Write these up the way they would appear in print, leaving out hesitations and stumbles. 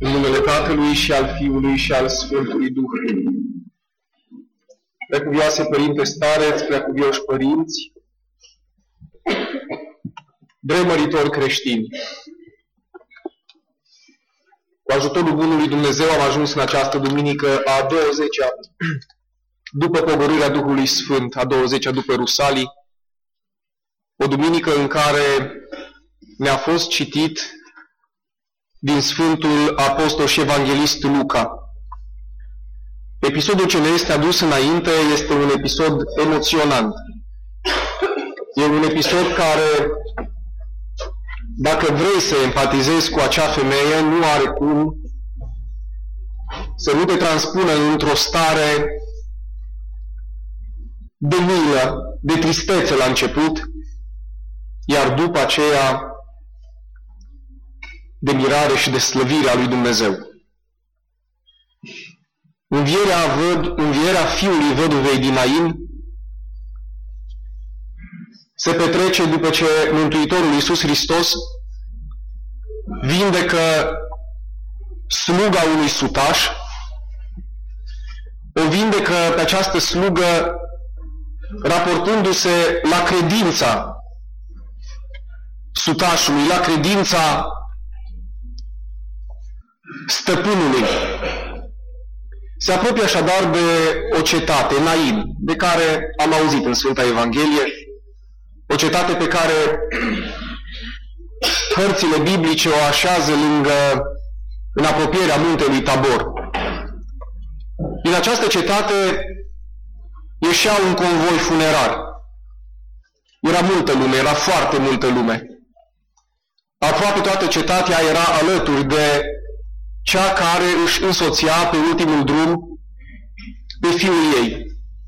În numele Tatălui și al Fiului și al Sfântului Duh. Preacuvioase Părinte Stareț, preacuvioși părinți, dremăritori creștini, cu ajutorul Bunului Dumnezeu am ajuns în această duminică a 20-a, după pogorârea Duhului Sfânt, a 20-a după Rusalii, o duminică în care ne-a fost citit din Sfântul Apostol și Evanghelist Luca. Episodul ce ne este adus înainte este un episod emoționant. E un episod care, dacă vrei să empatizezi cu acea femeie, nu are cum să nu te transpună într-o stare de milă, de tristețe la început, iar după aceea de mirare și de slăvire a lui Dumnezeu. Învierea fiului văduvei din Nain se petrece după ce Mântuitorul Iisus Hristos vindecă sluga unui sutaș, o vindecă pe această slugă raportându-se la credința sutașului, la credința stăpânului. Se apropie așadar de o cetate, Nain, de care am auzit în Sfânta Evanghelie, o cetate pe care cărțile biblice o așează în apropierea muntelui Tabor. Din această cetate ieșea un convoi funerar. Era multă lume, era foarte multă lume. Aproape toată cetatea era alături de cea care își însoțea pe ultimul drum pe fiul ei.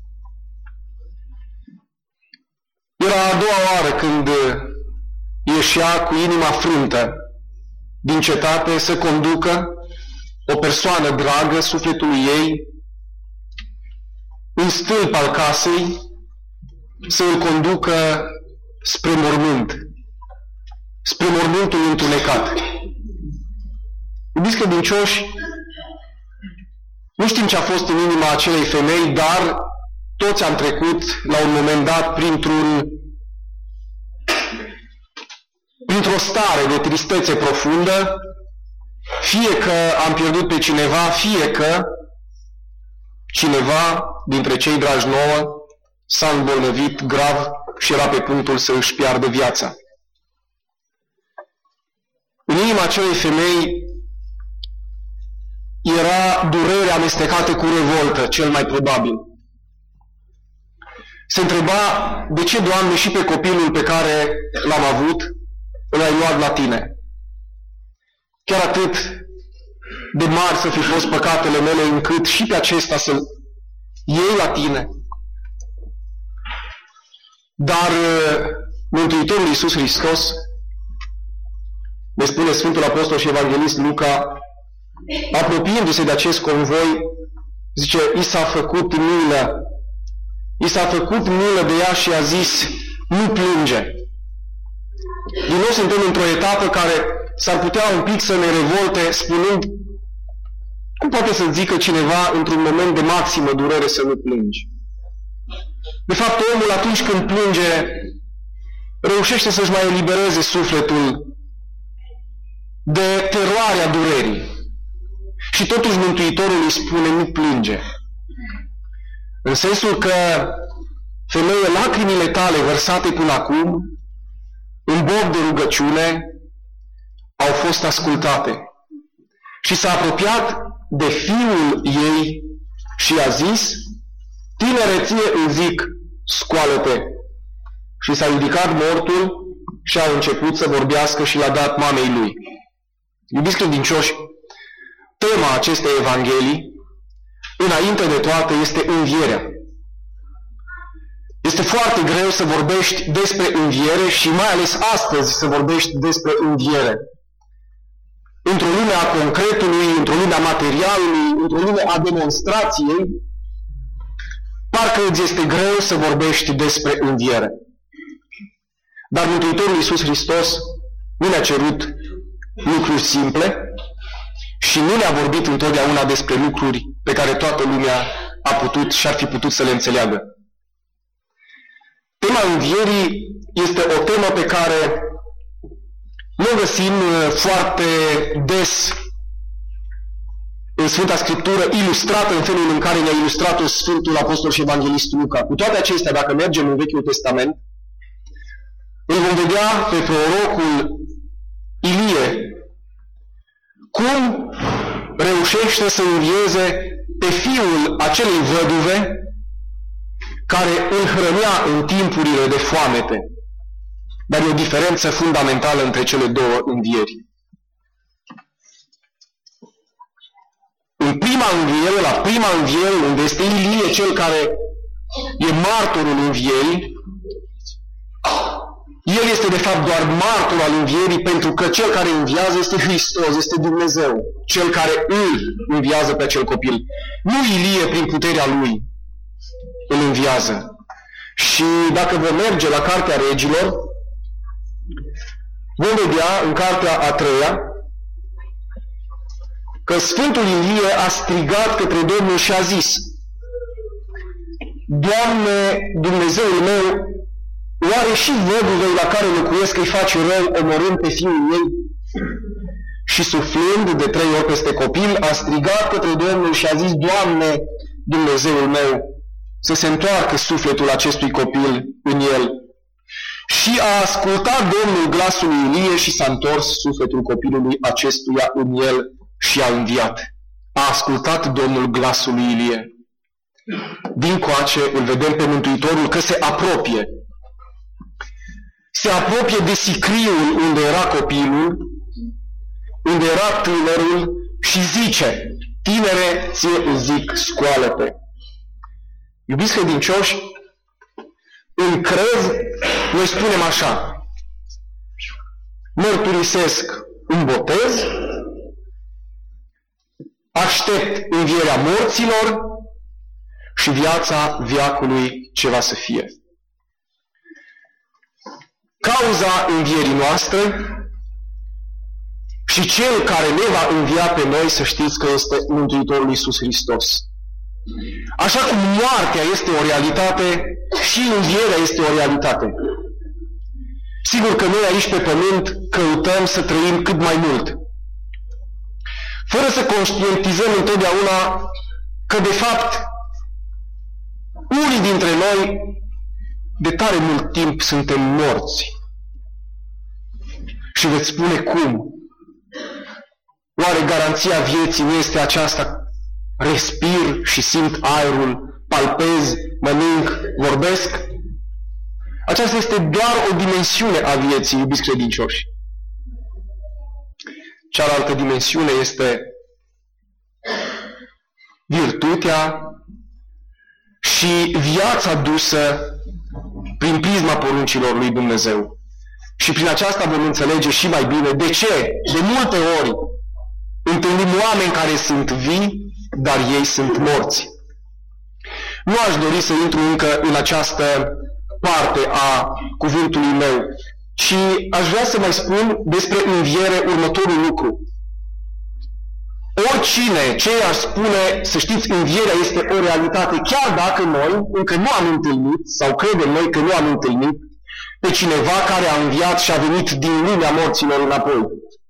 Era a doua oară când ieșea cu inima frântă din cetate să conducă o persoană dragă sufletului ei în stâlp al casei, să îl conducă spre mormânt, spre mormântul întunecat. Iubiți credincioși, nu știm ce a fost în inima acelei femei, dar toți am trecut la un moment dat printr-o stare de tristețe profundă, fie că am pierdut pe cineva, fie că cineva dintre cei dragi nouă s-a îmbolnăvit grav și era pe punctul să își piardă viața. În inima acelei femei era durere amestecată cu revoltă, cel mai probabil. Se întreba, de ce, Doamne, și pe copilul pe care l-am avut, îl ai luat la Tine? Chiar atât de mari să fi fost păcatele mele, încât și pe acesta să-l iei la Tine. Dar Mântuitorul Iisus Hristos, ne spune Sfântul Apostol și Evanghelist Luca, apropiindu-se de acest convoi, zice, i s-a făcut milă. I s-a făcut milă de ea și a zis, nu plânge. Din nou suntem într-o etapă care s-ar putea un pic să ne revolte, spunând, cum poate să zică cineva într-un moment de maximă durere să nu plângi? De fapt, omul atunci când plânge, reușește să-și mai elibereze sufletul de teroarea durerii. Și totuși Mântuitorul îi spune, nu plânge. În sensul că, femeie, lacrimile tale vărsate până acum, în boc de rugăciune, au fost ascultate. Și s-a apropiat de fiul ei și a zis, tinereție îmi zic, scoală-te. Și s-a ridicat mortul și a început să vorbească și l-a dat mamei lui. Iubiți credincioși, tema acestei Evanghelii, înainte de toate, este învierea. Este foarte greu să vorbești despre înviere și mai ales astăzi să vorbești despre înviere. Într-o lume a concretului, într-o lume a materialului, într-o lume a demonstrației, parcă îți este greu să vorbești despre înviere. Dar Mântuitorul Iisus Hristos nu ne-a cerut lucruri simple și nu ne-a vorbit întotdeauna despre lucruri pe care toată lumea a putut și ar fi putut să le înțeleagă. Tema învierii este o temă pe care nu o găsim foarte des în Sfânta Scriptură, ilustrată în felul în care ne-a ilustrat-o Sfântul Apostol și Evanghelist Luca. Cu toate acestea, dacă mergem în Vechiul Testament, îl vom vedea pe prorocul Ilie cum reușește să învieze pe fiul acelei văduve care îl hrănea în timpurile de foamete. Dar e o diferență fundamentală între cele două învieri. În prima înviere, la prima înviere, unde este Ilie cel care e martorul învierii, el este de fapt doar martor al învierii, pentru că cel care înviază este Hristos, este Dumnezeu, cel care îl înviază pe acel copil. Nu Ilie prin puterea lui îl înviază. Și dacă vom merge la Cartea Regilor, vom vedea în Cartea a 3-a că Sfântul Ilie a strigat către Domnul și a zis: Doamne, Dumnezeul meu, oare și văduvei la care locuiesc îi faci rău omorând pe fiul ei? Și suflând de 3 ori peste copil, a strigat către Domnul și a zis: Doamne, Dumnezeul meu, să se întoarcă sufletul acestui copil în el. Și a ascultat Domnul glasul lui Ilie și s-a întors sufletul copilului acestuia în el și a înviat. A ascultat Domnul glasul lui Ilie. Dincoace îl vedem pe Mântuitorul că se apropie. Se apropie de sicriul unde era copilul, unde era tânărul și zice: Tinere, ție îți zic, scoală-te. Iubiți credincioși, în crez noi spunem așa: mărturisesc un botez, aștept învierea morților și viața veacului ce va să fie. Cauza învierii noastre și cel care ne va învia pe noi, să știți că este Mântuitorul Iisus Hristos. Așa cum moartea este o realitate, și învierea este o realitate. Sigur că noi aici pe pământ căutăm să trăim cât mai mult, fără să conștientizăm întotdeauna că, de fapt, unii dintre noi de tare mult timp suntem morți. Și veți spune: cum? Oare garanția vieții nu este aceasta? Respir și simt aerul, palpez, mănânc, vorbesc? Aceasta este doar o dimensiune a vieții, iubiți credincioși. Cealaltă dimensiune este virtutea și viața dusă prin prisma poruncilor lui Dumnezeu. Și prin aceasta vom înțelege și mai bine de ce, de multe ori, întâlnim oameni care sunt vii, dar ei sunt morți. Nu aș dori să intru încă în această parte a cuvântului meu, ci aș vrea să mai spun despre înviere următorul lucru. Oricine ce aș spune, să știți, învierea este o realitate, chiar dacă noi încă nu am întâlnit, sau credem noi că nu am întâlnit, pe cineva care a înviat și a venit din lumea morților înapoi.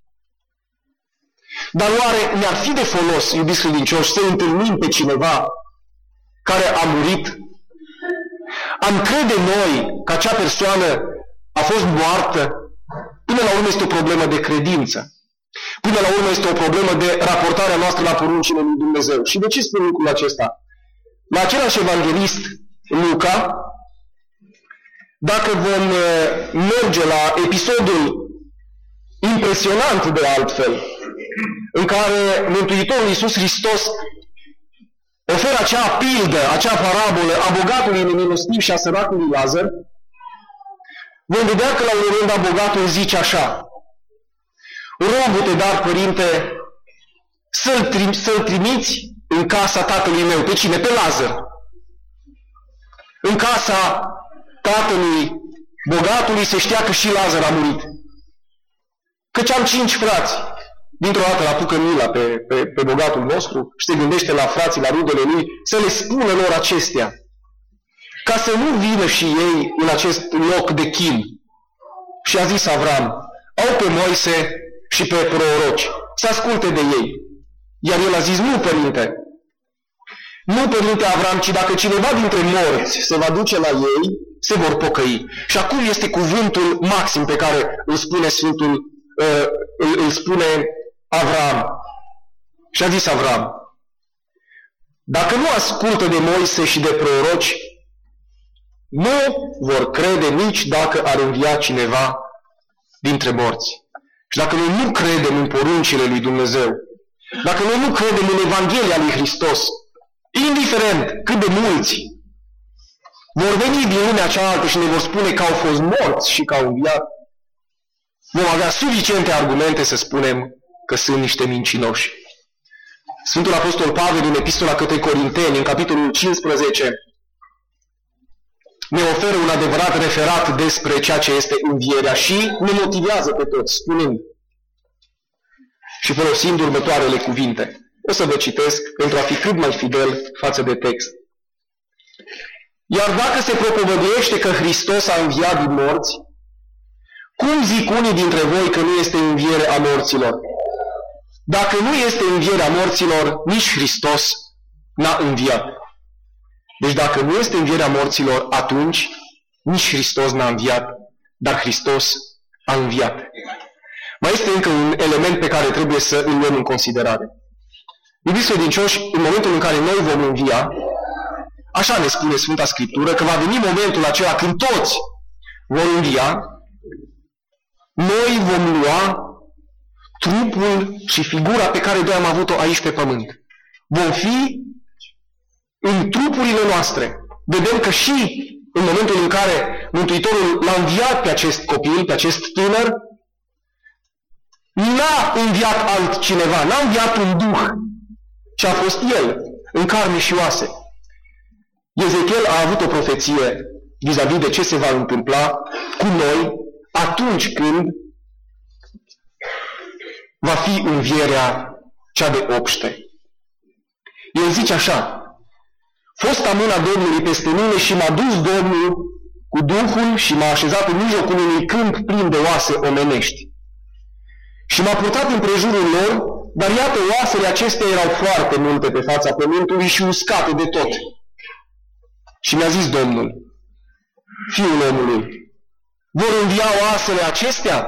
Dar oare ne-ar fi de folos, iubiți credincioși, să întâlnim pe cineva care a murit? Am crede noi că acea persoană a fost moartă? Până la urmă este o problemă de credință. Până la urmă este o problemă de raportarea noastră la poruncile lui Dumnezeu. Și de ce spun lucrul acesta? La același evanghelist Luca, dacă vom merge la episodul impresionant de altfel, în care Mântuitorul Iisus Hristos oferă acea pildă, acea parabolă a bogatului nemilostiv și a săracului Lazar, vom vedea că la un rând bogatul zice așa: rogu-te, dar, părinte, să-l trimiți în casa tatălui meu. Pe cine? Pe Lazar. În casa tatălui bogatului se știa că și Lazar a murit. Căci am 5 frați. dintr-o dată îl apucă mila pe bogatul nostru și se gândește la frații, la rudele lui, să le spună lor acestea, ca să nu vină și ei în acest loc de chin. Și a zis Avram, au pe Moise și pe proroci, să asculte de ei. Iar el a zis, nu, părinte, nu, părinte Avram, ci dacă cineva dintre morți se va duce la ei, se vor pocăi. Și acum este cuvântul maxim pe care îl spune îl spune Avram. Și a zis Avram, dacă nu ascultă de Moise și de proroci, nu vor crede nici dacă ar învia cineva dintre morți. Și dacă noi nu credem în poruncile lui Dumnezeu, dacă noi nu credem în Evanghelia lui Hristos, indiferent cât de mulți vor veni din lumea cealaltă și ne vor spune că au fost morți și că au înviat, vom avea suficiente argumente să spunem că sunt niște mincinoși. Sfântul Apostol Pavel, în Epistola către Corinteni, în capitolul 15, ne oferă un adevărat referat despre ceea ce este învierea și ne motivează pe toți, spunând și folosind următoarele cuvinte. O să vă citesc pentru a fi cât mai fidel față de text. Iar dacă se propovăduiește că Hristos a înviat din morți, cum zic unii dintre voi că nu este înviere a morților? Dacă nu este învierea morților, nici Hristos n-a înviat. Deci dacă nu este învierea morților, atunci nici Hristos n-a înviat, dar Hristos a înviat. Mai este încă un element pe care trebuie să îl luăm în considerare. Iubiți credincioși, în momentul în care noi vom învia, așa ne spune Sfânta Scriptură, că va veni momentul acela când toți vor învia, noi vom lua trupul și figura pe care noi am avut-o aici pe pământ. Vom fi în trupurile noastre. Vedem că și în momentul în care Mântuitorul l-a înviat pe acest copil, pe acest tânăr, n-a înviat altcineva, n-a înviat un duh, ci a fost el, în carne și oase. Ezechiel a avut o profeție vis-a-vis de ce se va întâmpla cu noi atunci când va fi învierea cea de obște. El zice așa, fosta mâna Domnului peste mine și m-a dus Domnul cu Duhul și m-a așezat în mijlocul unui câmp plin de oase omenești. Și m-a purtat împrejurul lor, dar iată, oasele acestea erau foarte multe pe fața pământului și uscate de tot. Și mi-a zis Domnul, Fiul omului, vor învia oasele acestea?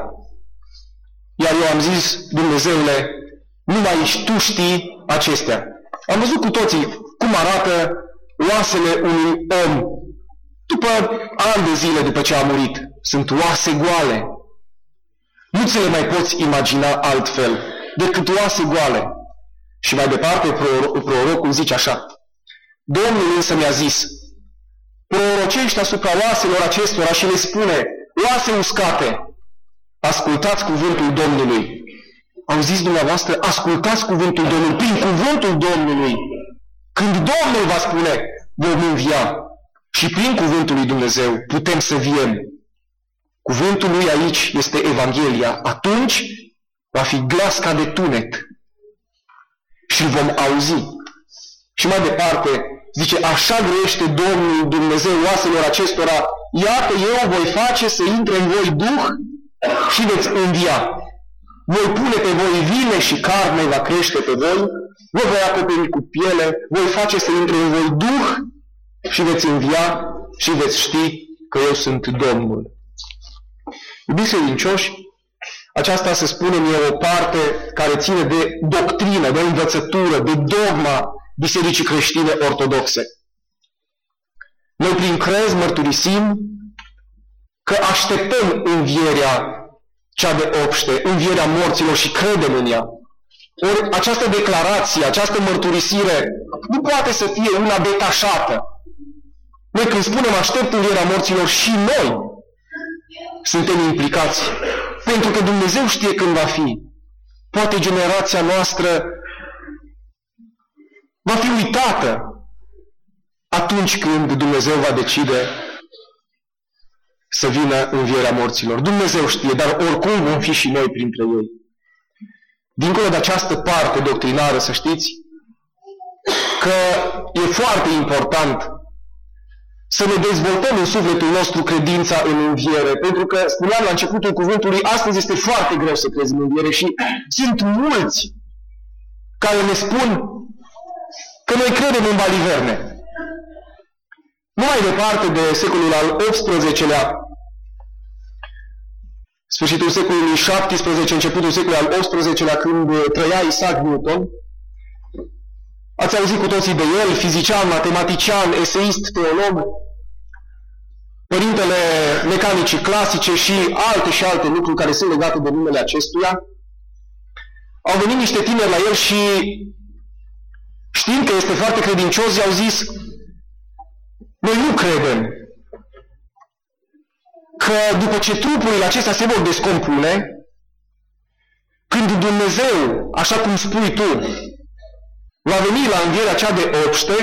Iar eu am zis, Dumnezeule, numai Tu știi acestea. Am văzut cu toții cum arată oasele unui om după ani de zile după ce a murit. Sunt oase goale. Nu ți le mai poți imagina altfel decât oase goale. Și mai departe prorocul zice așa, Domnul însă mi-a zis, prorocește asupra oaselor acestora și le spune, oase uscate, ascultați cuvântul Domnului. Au zis dumneavoastră, ascultați cuvântul Domnului, prin cuvântul Domnului. Când Domnul va spune, vom învia și prin cuvântul lui Dumnezeu putem să viem. Cuvântul lui aici este Evanghelia. Atunci va fi glas ca de tunet și îl vom auzi. Și mai departe zice, așa grăiește Domnul Dumnezeu oaselor acestora, iată eu voi face să intre în voi Duh și veți învia. Voi pune pe voi vine și carne va crește pe voi, vă voi acoperi cu piele, voi face să intre în voi Duh și veți învia și veți ști că eu sunt Domnul. Iubiți credincioși, aceasta, să spunem, e o parte care ține de doctrină, de învățătură, de dogma Bisericii Creștine Ortodoxe. Noi prin crez mărturisim că așteptăm învierea cea de obște, învierea morților și credem în ea. Ori această declarație, această mărturisire nu poate să fie una detașată. Noi când spunem aștept învierea morților și noi suntem implicați. Pentru că Dumnezeu știe când va fi. Poate generația noastră va fi uitată atunci când Dumnezeu va decide să vină învierea morților. Dumnezeu știe, dar oricum vom fi și noi printre ei. dincolo de această parte doctrinară, să știți, că e foarte important să ne dezvoltăm în sufletul nostru credința în înviere, pentru că, spuneam la începutul cuvântului, astăzi este foarte greu să crezi în înviere și sunt mulți care ne spun că noi credem în baliverne. Nu mai departe de secolul al XVIII-lea, sfârșitul secolului XVII, începutul secolului al XVIII-lea, când trăia Isaac Newton, ați auzit cu toții de el, fizician, matematician, eseist, teolog, părintele mecanicii clasice și alte lucruri care sunt legate de numele acestuia. Au venit niște tineri la el și, știind că este foarte credincios, i-au zis: noi nu credem că după ce trupurile acestea se vor descompune, când Dumnezeu, așa cum spui tu, va veni la învierea cea de obște,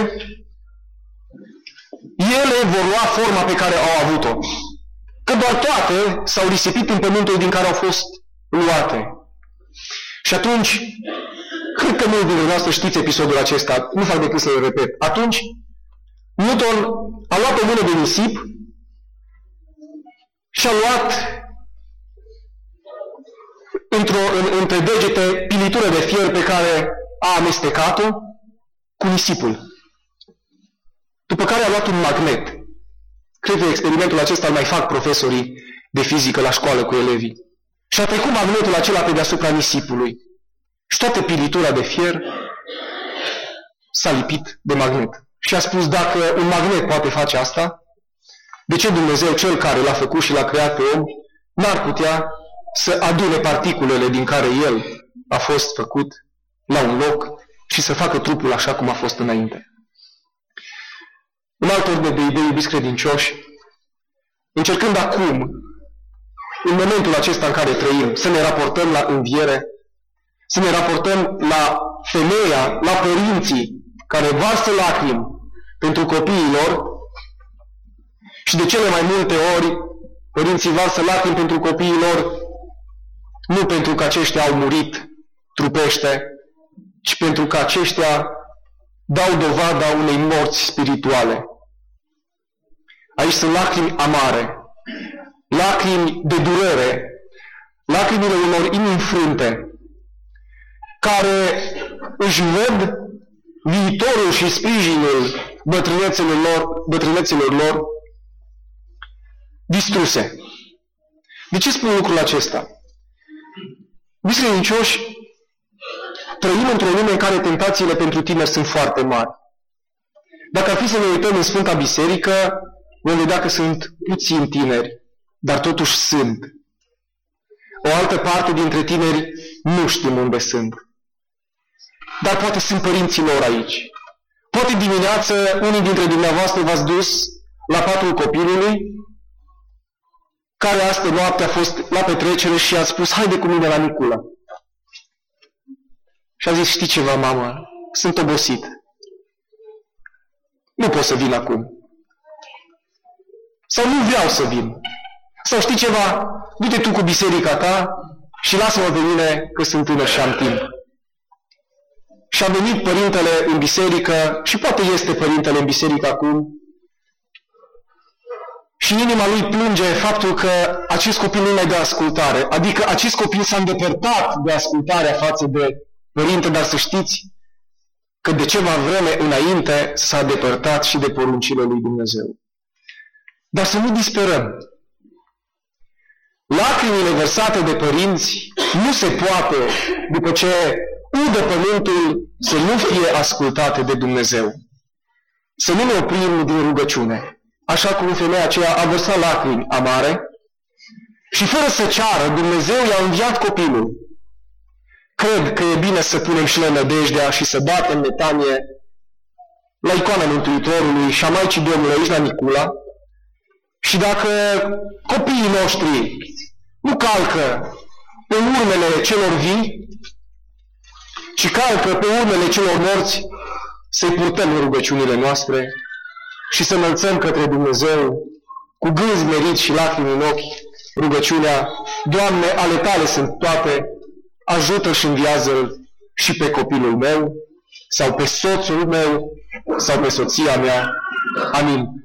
ele vor lua forma pe care au avut-o. Că doar toate s-au risipit în pământul din care au fost luate. Și atunci, cred că mulți dintre noastre știți episodul acesta, nu fac decât să-l repet. Atunci, Newton a luat o mână de nisip și a luat între degete pilitură de fier pe care a amestecat-o cu nisipul. După care a luat un magnet. Cred că experimentul acesta îl mai fac profesorii de fizică la școală cu elevii. Și a trecut magnetul acela pe deasupra nisipului. Și toată pilitura de fier s-a lipit de magnet. Și a spus: dacă un magnet poate face asta, de ce Dumnezeu, Cel care l-a făcut și l-a creat pe om, n-ar putea să adune particulele din care El a fost făcut la un loc și să facă trupul așa cum a fost înainte? În altă ordine de idei, iubiți credincioși, încercând acum, în momentul acesta în care trăim, să ne raportăm la înviere, să ne raportăm la femeia, la părinții care varsă lacrimi pentru copiii lor, și de cele mai multe ori părinții varsă lacrimi pentru copiii lor nu pentru că aceștia au murit trupește, ci pentru că aceștia dau dovada unei morți spirituale. Aici sunt lacrimi amare, lacrimi de durere, lacrimile unor inimi înfrânte, care își văd viitorul și sprijinul bătrâneților lor distruse. De ce spun lucrul acesta? Biserincioși, trăim într-o lume în care tentațiile pentru tineri sunt foarte mari. Dacă ar fi să ne uităm în Sfânta Biserică, vom vedea că sunt puțini tineri, dar totuși sunt. O altă parte dintre tineri nu știm unde sunt. Dar poate sunt părinții lor aici. Poate dimineață unii dintre dumneavoastră v-ați dus la patul copilului, care astă noapte a fost la petrecere și a spus: haide cu mine la Nicula. Și a zis: știi ceva, mamă, sunt obosit. Nu pot să vin acum. Sau nu vreau să vin. Sau știi ceva, du-te tu cu biserica ta și lasă-mă pe mine că sunt tânăr și am timp. Și a venit părintele în biserică, și poate este părintele în biserică acum, și în inima lui plânge faptul că acest copil nu mai dă ascultare. Adică acest copil s-a îndepărtat de ascultarea față de părinte, dar să știți că de ceva vreme înainte s-a depărtat și de poruncile lui Dumnezeu. Dar să nu disperăm. Lacrimile vărsate de părinți nu se poate, după ce udă pământul, să nu fie ascultate de Dumnezeu. Să nu ne oprim din rugăciune. Așa cum femeia aceea a vărsat lacrimi amare și fără să ceară, Dumnezeu i-a înviat copilul. Cred că e bine să punem și noi nădejdea și să batem metanie la icoana Mântuitorului și a Maicii Domnului aici la Nicula. Și dacă copiii noștri nu calcă pe urmele celor vii, ci calcă pe urmele celor morți, să-i purtăm în rugăciunile noastre și să înălțăm către Dumnezeu cu gând smerit și lacrimi în ochi rugăciunea: Doamne, ale Tale sunt toate, ajută și înviază-l și pe copilul meu, sau pe soțul meu, sau pe soția mea. Amin.